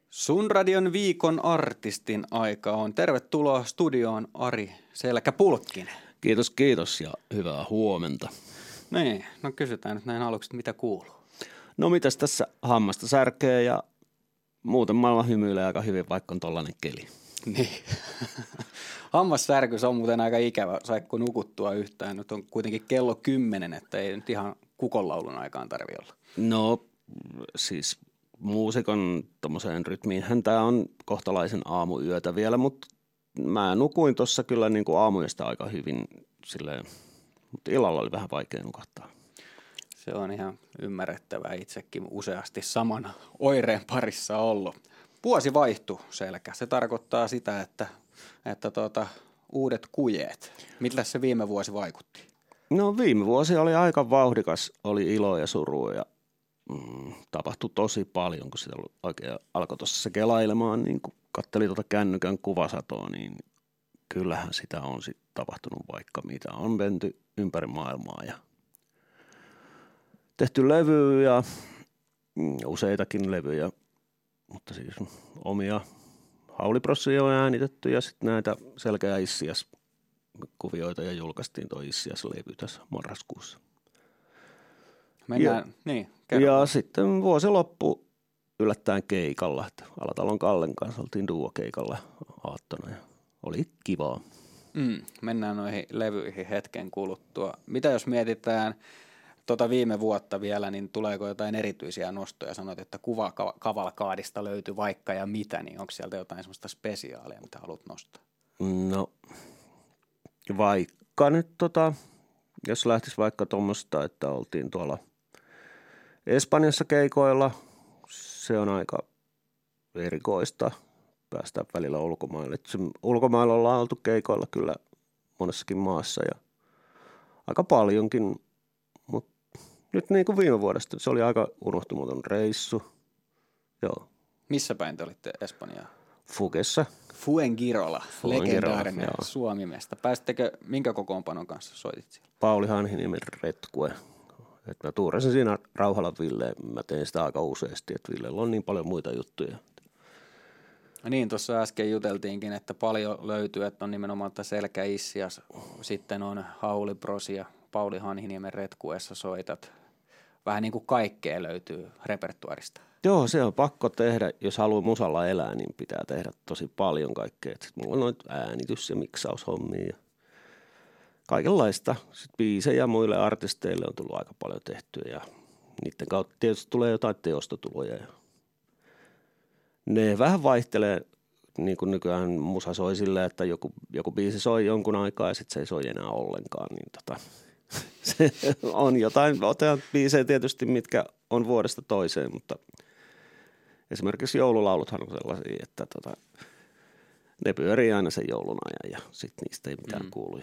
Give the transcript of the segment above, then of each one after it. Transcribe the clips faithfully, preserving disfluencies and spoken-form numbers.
Sunradion viikon artistin aika on. Tervetuloa studioon Ari Selkä-Pulkkinen. Kiitos, kiitos ja hyvää huomenta. Niin, no kysytään nyt näin aluksi, mitä kuuluu. No mitäs tässä hammasta särkee ja muuten maailma hymyilee aika hyvin, vaikka on tollainen keli. Niin. Hammassärky, se on muuten aika ikävä. Saiko nukuttua yhtään? Nyt on kuitenkin kello kymmenen, että ei nyt ihan kukonlaulun aikaan tarvi olla. No siis muusikon tommoseen rytmiinhän tää on kohtalaisen aamuyötä vielä, mutta mä nukuin tuossa kyllä niin kuin aamuyöstä aika hyvin silleen, mutta illalla oli vähän vaikea nukahtaa. Se on ihan ymmärrettävää, itsekin useasti saman oireen parissa ollut. Vuosi vaihtui Selkä. Se tarkoittaa sitä, että, että tuota, uudet kujeet. Miltä se viime vuosi vaikutti? No viime vuosi oli aika vauhdikas, oli ilo ja surua ja mm, tapahtui tosi paljon, kun sitä oikein alkoi tuossa se kelailemaan, niin kun katteli tuota kännykän kuvasatoa, niin kyllähän sitä on sitten tapahtunut vaikka mitä. On menty ympäri maailmaa ja tehty levyjä ja mm, useitakin levyjä, mutta siis omia hauliprossia on äänitetty ja sitten näitä Selkä- ja Issias-kuvioita ja julkaistiin tuo Issias-levy tässä marraskuussa. Mennään, ja, niin, ja sitten vuosi loppu yllättäen keikalla, että Alatalon Kallen kanssa oltiin duo-keikalla aattona ja oli kivaa. Mm, mennään noihin levyihin hetken kuluttua. Mitä jos mietitään tota viime vuotta vielä, niin tuleeko jotain erityisiä nostoja? Sanoit, että kuvakavalkaadista löytyy vaikka ja mitä, niin onko sieltä jotain semmoista spesiaalia, mitä haluat nostaa? No vaikka nyt tota, jos lähtisi vaikka tuommoista, että oltiin tuolla Espanjassa keikoilla, se on aika erikoista päästä välillä ulkomaille. Se, ulkomailla ollaan oltu keikoilla kyllä monessakin maassa ja aika paljonkin, mutta nyt niin kuin viime vuodesta se oli aika unohtumaton reissu. Joo. Missä päin te olitte Espanjaa? Fugessa. Fuengirola, legendaarinen joo. Suomimesta. Pääsittekö, minkä kokoonpanon kanssa soitit siellä? Pauli Hanhiniemen Retkue. Et mä tuurasin siinä Rauhalan Ville, mä tein sitä aika useasti, että Villellä on niin paljon muita juttuja. No niin, tuossa äsken juteltiinkin, että paljon löytyy, että on nimenomaan Selkä Issias, sitten on Hauli Bros ja Pauli Hanhiniemen Retkuessa soitat. Vähän niin kuin kaikkea löytyy repertuarista. Joo, se on pakko tehdä. Jos haluaa musalla elää, niin pitää tehdä tosi paljon kaikkea. Sitten mulla on noita äänitys- ja miksaushommia ja kaikenlaista. Sitten biisejä muille artisteille on tullut aika paljon tehtyä ja niiden kautta tietysti tulee jotain teostotuloja. Ja ne vähän vaihtelee, niin kuin nykyään musa soi silleen, että joku, joku biisi soi jonkun aikaa ja sitten se ei soi enää ollenkaan. Niin tota, se on jotain, otetaan biisejä tietysti, mitkä on vuodesta toiseen, mutta esimerkiksi joululauluthan on sellaisia, että tota, ne pyörii aina sen joulun ajan ja sitten niistä ei mitään mm. kuulu.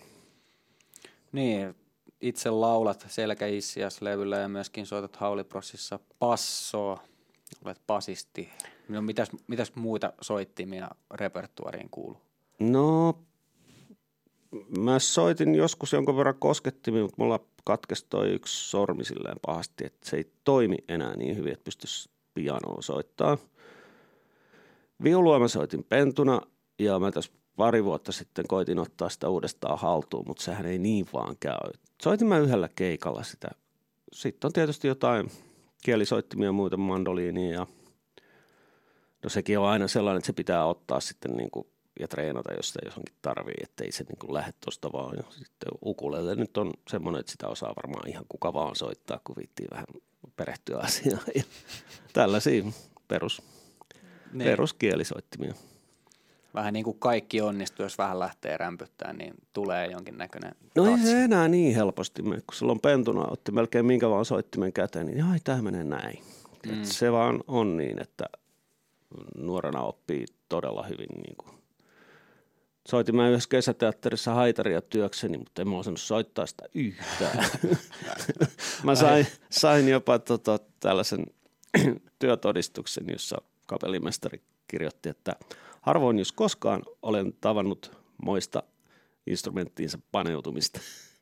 Niin, itse laulat Selkä Issias-levyllä ja myöskin soitat Hauli Brosissa passoa, olet basisti. No, mitäs, mitäs muita soittimia repertuariin kuuluu? No, mä soitin joskus jonkun verran koskettimia, mutta mulla katkesi toi yksi sormi silleen pahasti, että se ei toimi enää niin hyvin, että pystyisi pianoa soittaa. Viulua mä soitin pentuna ja mä tässä pari vuotta sitten koitin ottaa sitä uudestaan haltuun, mutta sehän ei niin vaan käy. Soitin mä yhdellä keikalla sitä. Sitten on tietysti jotain kielisoittimia ja muita mandoliinia ja no sekin on aina sellainen, että se pitää ottaa sitten niin kuin ja treenata, jos sitä johonkin tarvii, ettei se niin kuin lähde tuosta vaan. Ja sitten ukulele nyt on semmoinen, että sitä osaa varmaan ihan kuka vaan soittaa, kun viittii vähän perehtyä asiaan. Ja tällaisia perus, niin. peruskielisoittimia. Vähän niin kuin kaikki onnistuu, jos vähän lähtee rämpyttämään, niin tulee jonkinnäköinen No tatsi. Ei se enää niin helposti mene, kun silloin pentuna otti melkein minkä vaan soittimen käteen, niin ai tämä menee näin. Mm. Se vaan on niin, että nuorena oppii todella hyvin niin kuin. Soitin mä yhdessä kesäteatterissa haitaria työkseni, mutta en mä osannut soittaa sitä yhtään. Mä sain, sain jopa tota, tällaisen työtodistuksen, jossa kapellimestari kirjoitti, että harvoin jos koskaan olen tavannut moista instrumenttiinsa paneutumista.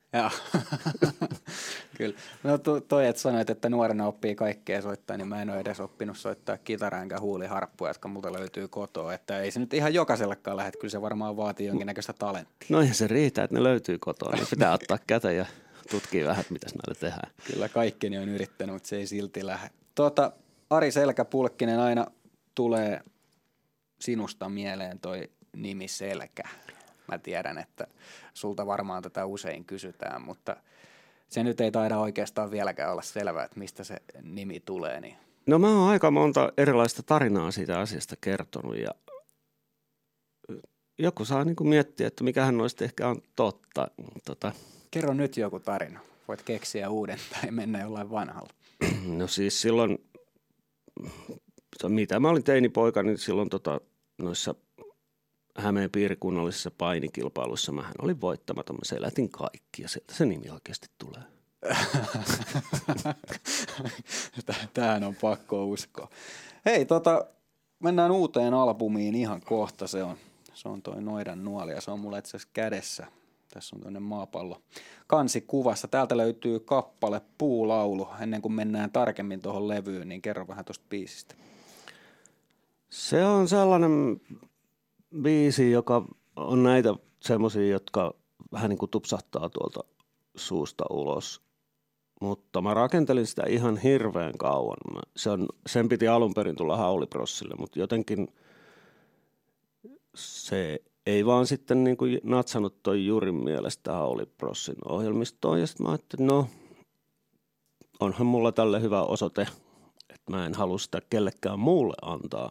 Joo, kyllä. No to, toi, että sanoit, että nuorena oppii kaikkea soittaa, niin mä en ole edes oppinut soittaa kitaraa enkä huuliharppua, jotka multa löytyy kotoa. Että ei se nyt ihan jokaisellekaan lähde, kyllä se varmaan vaatii jonkinnäköistä talenttia. No ja se riittää, että ne löytyy kotoa, niin pitää ottaa käteen ja tutkia vähän, mitä näille tehdään. Kyllä kaikkeni on yrittänyt, mutta se ei silti lähde. Tuota, Ari Selkä-Pulkkinen, aina tulee sinusta mieleen toi nimi Selkä. Mä tiedän, että sulta varmaan tätä usein kysytään, mutta se nyt ei taida oikeastaan vieläkään olla selvää, että mistä se nimi tulee. Niin. No mä oon aika monta erilaista tarinaa siitä asiasta kertonut ja joku saa niin kuin miettiä, että mikähän noista ehkä on totta. Tota. Kerro nyt joku tarina. Voit keksiä uuden tai mennä jollain vanhalla. No siis silloin, mitä mä olin teinipoika, niin silloin tota, noissa Hämeen piirikunnallisissa painikilpailuissa mähän olin voittamaton. Mä selätin kaikki ja sieltä se nimi oikeasti tulee. Tähän on pakko uskoa. Hei, tota, mennään uuteen albumiin ihan kohta. Se on, se on toi Noidan nuoli ja se on mulla itse asiassa kädessä. Tässä on toinen maapallo kansikuvassa. Täältä löytyy kappale Puulaulu. Ennen kuin mennään tarkemmin tuohon levyyn, niin kerro vähän tuosta biisistä. Se on sellainen biisi, joka on näitä semmoisia, jotka vähän niin kuin tupsahtaa tuolta suusta ulos. Mutta mä rakentelin sitä ihan hirveän kauan. Mä, se on, sen piti alun perin tulla Hauliprossille, mutta jotenkin se ei vaan sitten niin kuin natsannut toi Jurin mielestä Hauliprossin ohjelmistoon. Ja sitten mä ajattelin, no onhan mulla tälle hyvä osoite, että mä en halua sitä kellekään muulle antaa.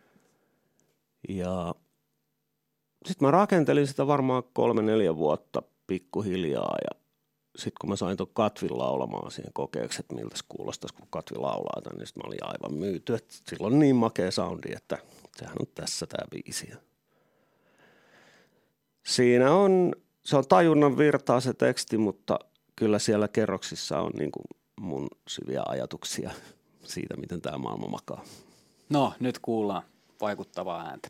Ja sitten mä rakentelin sitä varmaan kolme, neljä vuotta pikkuhiljaa ja sitten kun mä sain tuon Katvin laulamaan siihen kokeeksi, että miltä se kuulostaisi, kun Katvi laulaa tämän, niin sitten mä olin aivan myyty. Että sillä on niin makea soundi, että sehän on tässä tämä biisi. Siinä on, se on tajunnan virtaa se teksti, mutta kyllä siellä kerroksissa on niin kuin mun syviä ajatuksia siitä, miten tämä maailma makaa. No, nyt kuullaan vaikuttavaa ääntä.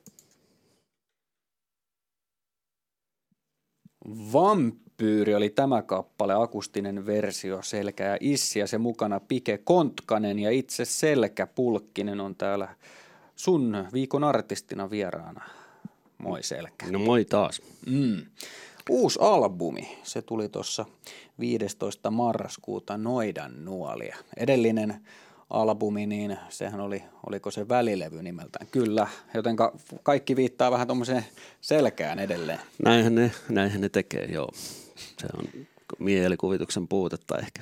Vampyyri oli tämä kappale, akustinen versio, Selkä ja Issi ja se mukana Pike Kontkanen ja itse Selkä-Pulkkinen on täällä sun viikon artistina vieraana. Moi Selkä. No moi taas. Mm. Uusi albumi, se tuli tuossa viidestoista marraskuuta Noidan nuolia. Edellinen albumi, niin sehän oli, oliko se välilevy nimeltään? Kyllä, jotenka kaikki viittaa vähän tuommoiseen Selkään edelleen. Näinhän ne, näinhän ne tekee, joo. Se on mielikuvituksen puutetta ehkä.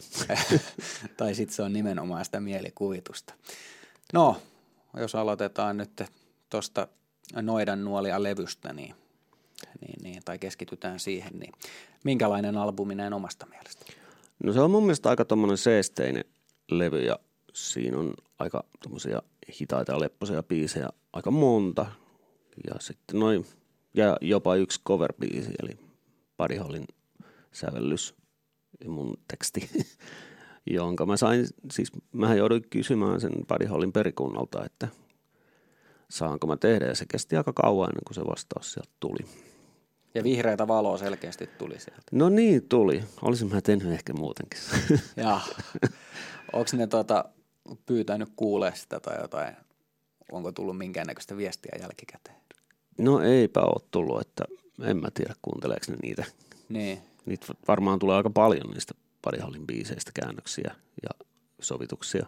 Tai sitten se on nimenomaan sitä mielikuvitusta. No, jos aloitetaan nyt tuosta Noidan nuolia levystä, niin, niin, niin, tai keskitytään siihen, niin minkälainen albumi näin omasta mielestä? No se on mun mielestä aika tommoinen seesteinen levy ja siinä on aika tommosia hitaita ja leppoisia biisejä, aika monta. Ja sitten noin, ja jopa yksi cover-biisi, eli Buddy Hollin sävellys ja mun teksti, jonka mä sain, siis mähän jouduin kysymään sen Buddy Hollin perikunnalta, että saanko mä tehdä, ja se kesti aika kauan ennen kuin se vastaus sieltä tuli. Ja vihreätä valoa selkeästi tuli sieltä. No niin, tuli. Olisin mä tehnyt ehkä muutenkin. Jaa. Onko ne tota, pyytänyt kuulee sitä tai jotain? Onko tullut minkäännäköistä viestiä jälkikäteen? No eipä ole tullut, että en mä tiedä kuunteleeko ne niitä. Niin. Niitä varmaan tulee aika paljon niistä Buddy Hollin biiseistä, käännöksiä ja sovituksia.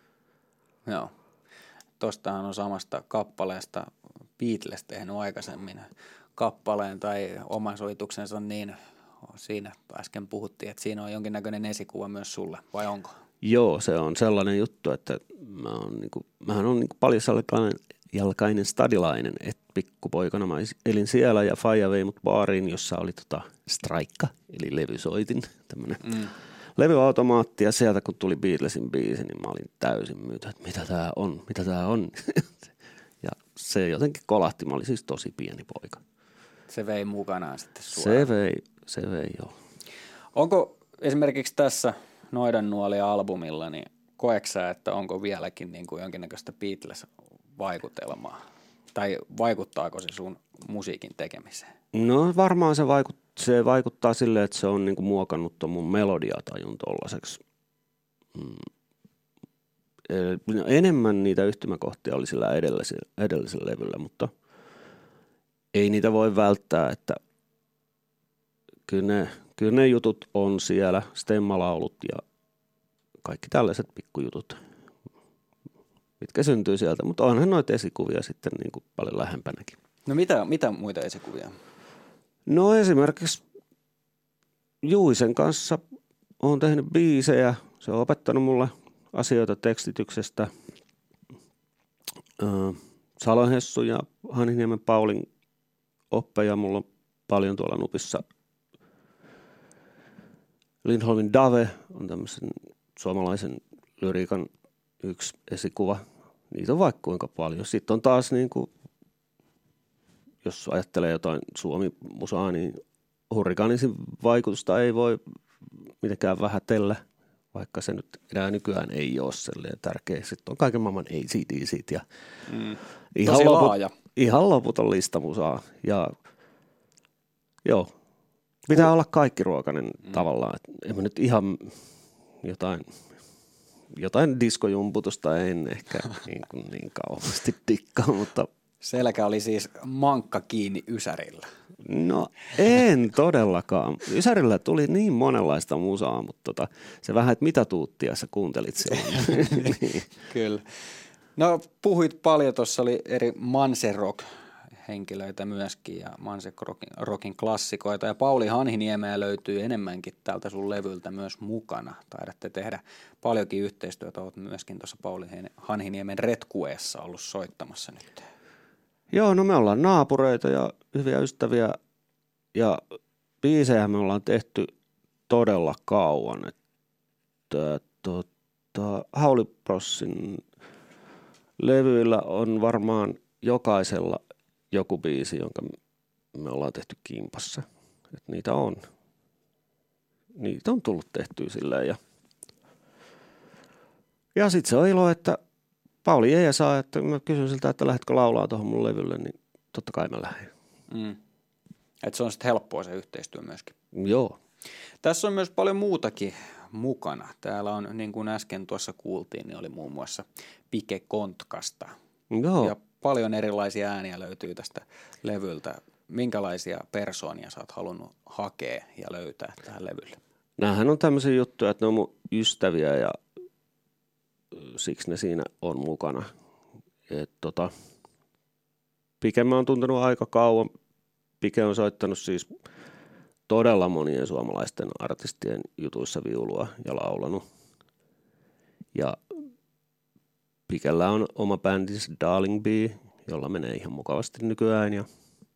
Joo. Tostahan on samasta kappaleesta Beatles tehnyt aikaisemmin kappaleen tai oman sovituksensa, niin siinä äsken puhuttiin, että siinä on jonkinnäköinen esikuva myös sulle, vai onko? Joo, se on sellainen juttu, että mä on niinku, mähän on niinku paljasalkainen jalkainen stadilainen, että pikkupoikana mä elin siellä ja faija vei mut baariin, jossa oli tota straikka, eli levysoitin, tämmönen mm. levyautomaatti, ja sieltä kun tuli Beatlesin biisi, niin mä olin täysin myyty, että mitä tää on, mitä tää on. Ja se jotenkin kolahti, mä olin siis tosi pieni poika. Se vei mukanaan sitten suoraan. Se vei, se vei joo. Onko esimerkiksi tässä Noidan nuolia albumilla, niin koeksä, että onko vieläkin niin kuin jonkinnäköistä Beatles-vaikutelmaa? Tai vaikuttaako se sun musiikin tekemiseen? No varmaan se vaikuttaa se vaikuttaa silleen, että se on niinku muokannut ton mun melodiatajun tollaiseksi. Mm. Enemmän niitä yhtymäkohtia oli sillä edellisellä, edellisellä levyllä, mutta ei niitä voi välttää, että kyllä ne, kyllä ne jutut on siellä, stemmalaulut ja kaikki tällaiset pikkujutut, mitkä syntyy sieltä, mutta onhan noita esikuvia sitten niin kuin paljon lähempänäkin. No mitä, mitä muita esikuvia? No esimerkiksi Juisen kanssa olen tehnyt biisejä, se on opettanut mulle asioita tekstityksestä. Salon Hessu ja Hanhiniemen Paulin oppeja mulla on paljon tuolla Nupissa. Lindholmin Dave on tämmöisen suomalaisen lyriikan yksi esikuva. Niitä on vaikka kuinka paljon. Sitten on taas niin kuin, jos ajattelee jotain suomi-musaa, niin Hurrikaanisin vaikutusta ei voi mitenkään vähätellä, vaikka se nyt enää nykyään ei ole sellainen tärkeä. Sitten on kaiken maailman A C D C ja mm. ihan, Tosi loput, laaja. ihan loputon lista musaa. Ja joo, pitää uh. olla kaikkiruokainen mm. tavallaan. Et en mä nyt ihan jotain, jotain diskojumputusta en ehkä niin, kuin niin kauheasti dikkaa, mutta selkä oli siis mankka kiinni Ysärillä. No en todellakaan. Ysärillä tuli niin monenlaista musaa, mutta tota, se vähän, että mitä tuuttia sä kuuntelit siellä. Niin. Kyllä. No puhuit paljon, tuossa oli eri Manse-rock-henkilöitä myöskin ja Manse-rockin klassikoita. Ja Pauli Hanhiniemeä löytyy enemmänkin tältä sun levyltä myös mukana. Taidatte tehdä paljonkin yhteistyötä. Olet myöskin tuossa Pauli Hanhiniemen Retkueessa ollut soittamassa nyt. Joo, no me ollaan naapureita ja hyviä ystäviä ja biisejä me ollaan tehty todella kauan. Että, tota, Hauliprossin levyillä on varmaan jokaisella joku biisi, jonka me ollaan tehty kimpassa. Et niitä on. Niitä on tullut tehtyä silleen. Ja, ja sitten se on ilo, että Pauli ei saa, että mä kysyn siltä, että lähdetkö laulaa tuohon mun levylle, niin totta kai mä lähden. Mm. Että se on sitten helppoa se yhteistyö myöskin. Joo. Tässä on myös paljon muutakin mukana. Täällä on, niin kuin äsken tuossa kuultiin, niin oli muun muassa Pike Kontkasta. Joo. Ja paljon erilaisia ääniä löytyy tästä levyltä. Minkälaisia persoonia sä oot halunnut hakea ja löytää tähän levylle? Nämähän on tämmöisiä juttuja, että ne on mun ystäviä ja siksi ne siinä on mukana. Et tota, Pike mä oon tuntenut aika kauan. Pike on soittanut siis todella monien suomalaisten artistien jutuissa viulua ja laulanut. Ja Pikellä on oma bändinsä Darling Bee, jolla menee ihan mukavasti nykyään. Ja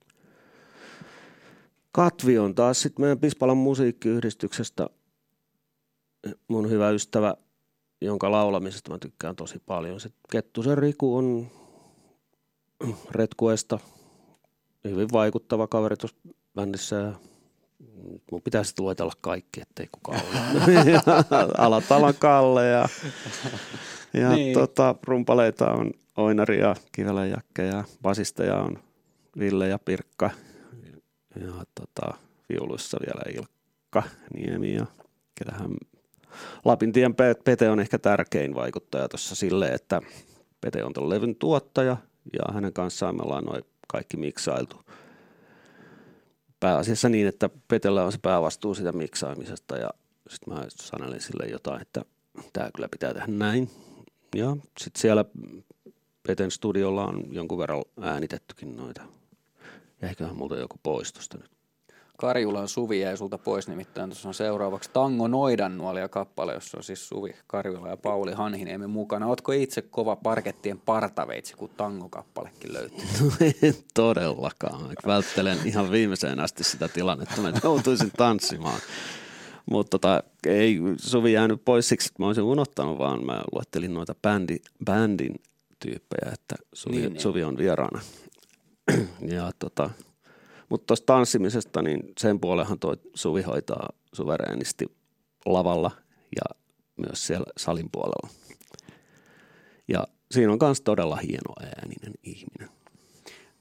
Katvi on taas sitten meidän Pispalan musiikkiyhdistyksestä mun hyvä ystävä, jonka laulamisesta mä tykkään tosi paljon. Se Kettusen Riku on Retkuesta hyvin vaikuttava kaveri tuossa bändissä. Mun pitäisi luetella kaikki, ettei kukaan ole. Alatalan Kalle ja, ja niin. tota, rumpaleita on Oinari ja Kivelän Jakke ja basisteja on Ville ja Pirkka. Ja tota, viuluissa vielä Ilkka Niemi ja ketähän Lapintien Pete on ehkä tärkein vaikuttaja tuossa silleen, että Pete on ton levyn tuottaja ja hänen kanssaan me ollaan noin kaikki miksailtu. Pääasiassa niin, että Petellä on se päävastuu sitä miksaamisesta ja sitten mä sanelin sille jotain, että tää kyllä pitää tehdä näin. Ja sitten siellä Peten studiolla on jonkun verran äänitettykin noita. Ja eiköhän multa joku pois tosta nyt. Karjulan Suvi jäi sulta pois, nimittäin tuossa on seuraavaksi Tango Noidannuolia kappale, jossa on siis Suvi Karjula ja Pauli Hanhiniemen mukana. Ootko itse kova parkettien partaveitsi, kun tangokappalekin löytyy? No en todellakaan. Välttelen ihan viimeiseen asti sitä tilannetta, että joutuisin tanssimaan. Mutta tota, ei Suvi jäänyt pois siksi, että mä olisin unohtanut, vaan mä luettelin noita bändi, bändin tyyppejä, että Suvi, niin, Suvi on vieraana. Ja tota... Mutta tuosta tanssimisesta, niin sen puolehan toi Suvi hoitaa suvereenisti lavalla ja myös siellä salin puolella. Ja siinä on myös todella hieno ääninen ihminen.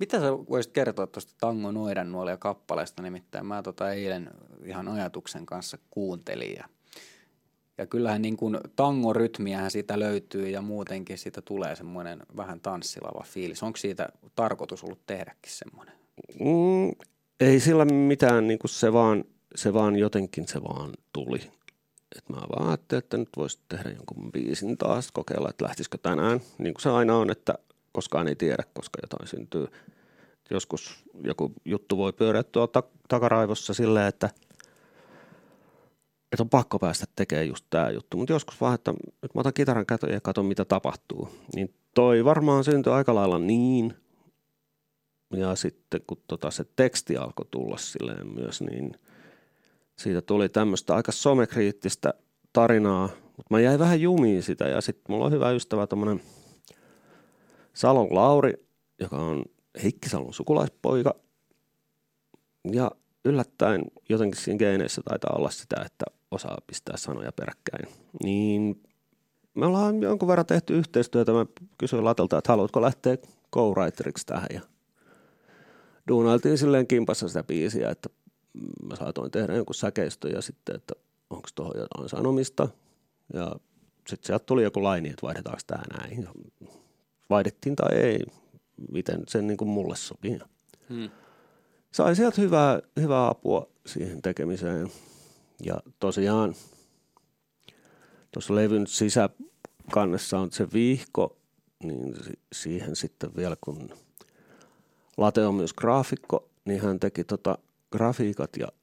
Mitä sä voisit kertoa tuosta Tango Noidannuolia kappaleesta? Nimittäin mä tota eilen ihan ajatuksen kanssa kuuntelin ja, ja kyllähän niin kuin tangorytmiähän siitä löytyy ja muutenkin siitä tulee semmoinen vähän tanssilava fiilis. Onko siitä tarkoitus ollut tehdäkin semmoinen? Mm, ei sillä mitään, niin kuin se, vaan, se vaan jotenkin se vaan tuli. Et mä vaan ajattelin, että nyt voisi tehdä jonkun biisin taas, kokeilla, että lähtisikö tänään. Niin kuin se aina on, että koskaan ei tiedä, koska jotain syntyy. Joskus joku juttu voi pyöriä tuolla ta- takaraivossa silleen, että, että on pakko päästä tekemään just tämä juttu. Mutta joskus vaan, että nyt mä otan kitaran käteen ja katson, mitä tapahtuu. Niin toi varmaan syntyi aika lailla niin. Ja sitten kun tota se teksti alkoi tulla silleen myös, niin siitä tuli tämmöistä aika somekriittistä tarinaa. Mutta mä jäin vähän jumiin sitä ja sitten mulla on hyvä ystävä tommonen Salon Lauri, joka on Heikki Salon sukulaispoika. Ja yllättäen jotenkin siinä geeneissä taitaa olla sitä, että osaa pistää sanoja peräkkäin. Niin me ollaan jonkun verran tehty yhteistyötä. Mä kysyin Latelta, että haluatko lähteä co-writeriksi tähän. Ja duunailtiin silleen kimpassa sitä biisiä, että mä saatoin tehdä jonkun säkeistö ja sitten, että onko tuohon jotain sanomista. Ja sitten sieltä tuli joku laini, että vaihdetaanko tämä näin. Vaihdettiin tai ei, miten sen niin kuin mulle sopii. Hmm. Sain sieltä hyvää, hyvää apua siihen tekemiseen. Ja tosiaan tuossa levyn sisäkannessa on se vihko, niin siihen sitten vielä kun Late on myös graafikko, niin hän teki tota grafiikat ja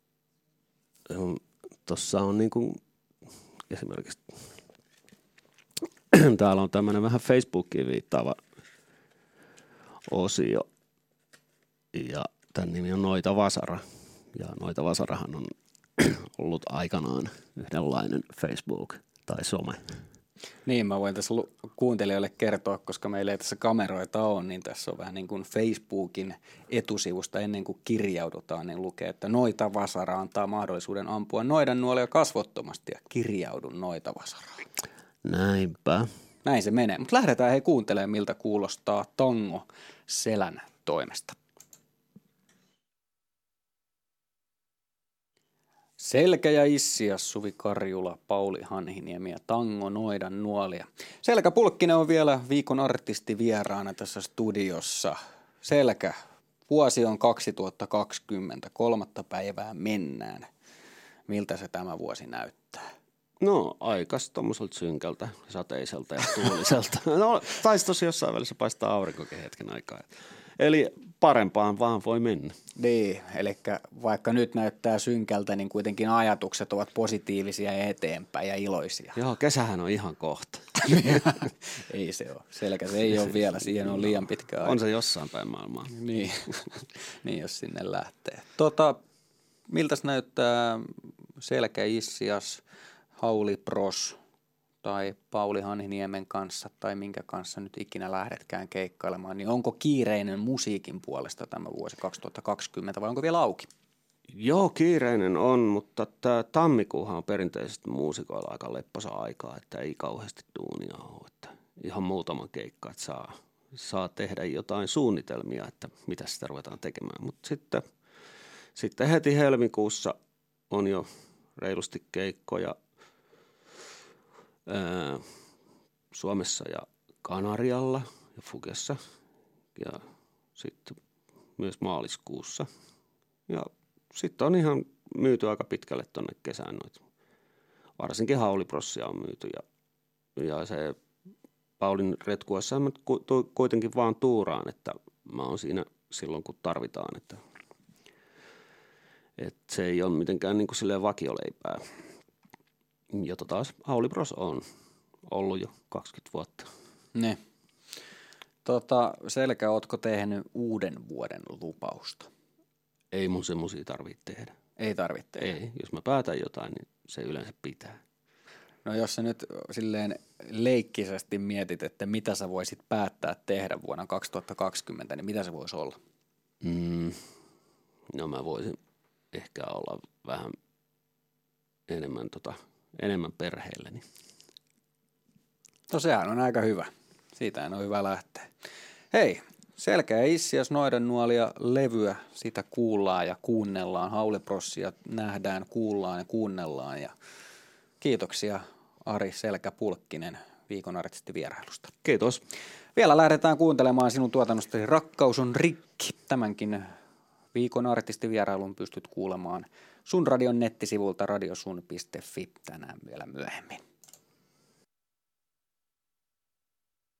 tuossa on niin kuin esimerkiksi täällä on tämmöinen vähän Facebookiin viittaava osio ja tämän nimi on Noita Vasara ja Noita Vasarahan on ollut aikanaan yhdenlainen Facebook tai some. Niin, mä voin tässä kuuntelijoille kertoa, koska meillä ei tässä kameroita ole, niin tässä on vähän niin kuin Facebookin etusivusta ennen kuin kirjaudutaan, niin lukee, että Noita Vasara antaa mahdollisuuden ampua noidannuolia kasvottomasti ja kirjaudun Noita Vasaraan. Näinpä. Näin se menee, mutta lähdetään hei kuuntelemaan, miltä kuulostaa Tango Selän toimesta. Selkä ja Issias, Suvi Karjula, Pauli Hanhiniemi ja Tango Noidannuolia. Selkä Pulkkinen on vielä viikon artisti vieraana tässä studiossa. Selkä, vuosi on kaksituhattakaksikymmentä, kolmatta päivää mennään. Miltä se tämä vuosi näyttää? No aikas tommoselta synkältä, sateiselta ja tuuliselta. No taisi tosi jossain välissä paistaa aurinkokin hetken aikaa. Eli parempaan vaan voi mennä. Niin, eli vaikka nyt näyttää synkältä, niin kuitenkin ajatukset ovat positiivisia ja eteenpäin ja iloisia. Joo, kesähän on ihan kohta. Ei se ole. Selkä se ei ole vielä, siihen on liian pitkä aika. On se jossain päin maailmaa. Niin, niin jos sinne lähtee. Tota, miltäs näyttää Selkä Issias, Hauli Pros tai Pauli Hanhiniemen kanssa tai minkä kanssa nyt ikinä lähdetkään keikkailemaan, niin onko kiireinen musiikin puolesta tämä vuosi kaksituhattakaksikymmentä vai onko vielä auki? Joo, kiireinen on, mutta tämä tammikuuhan on perinteisesti muusikoilla aika lepposa aikaa, että ei kauheasti duunia ole. Että ihan muutama keikka, että saa, saa tehdä jotain suunnitelmia, että mitä sitä ruvetaan tekemään. Mutta sitten, sitten heti helmikuussa on jo reilusti keikkoja ää, Suomessa ja Kanarialla ja Fugessa ja sitten myös maaliskuussa. Ja sitten on ihan myyty aika pitkälle tuonne kesään noita. Varsinkin Hauliprossia on myyty ja, ja se Paulin retkuessa mä kuitenkin vaan tuuraan, että mä oon siinä silloin kun tarvitaan, että, että se ei ole mitenkään niin kuin silleen vakioleipää. Jota taas Haulipros on ollut jo kaksikymmentä vuotta. Ne. Tota, Selkä, ootko tehnyt uuden vuoden lupausta? Ei mun semmosia tarvitse tehdä. Ei tarvitse tehdä? Ei, jos mä päätän jotain, niin se yleensä pitää. No jos sä nyt silleen leikkisesti mietit, että mitä sä voisit päättää tehdä vuonna kaksituhattakaksikymmentä, niin mitä se voisi olla? Mm, no mä voisin ehkä olla vähän enemmän, tota, enemmän perheelleni. No sehän on aika hyvä. Siitä on hyvä lähteä. Hei, Selkeä issias noidennuolia levyä, sitä kuullaan ja kuunnellaan. Hauliprossia nähdään, kuullaan ja kuunnellaan. Ja kiitoksia Ari Selkä-Pulkkinen viikon artistivierailusta. Kiitos. Vielä lähdetään kuuntelemaan sinun tuotannostasi Rakkaus on rikki. Tämänkin viikon artistivierailun pystyt kuulemaan Sun Radion nettisivulta radiosun piste fi tänään vielä myöhemmin.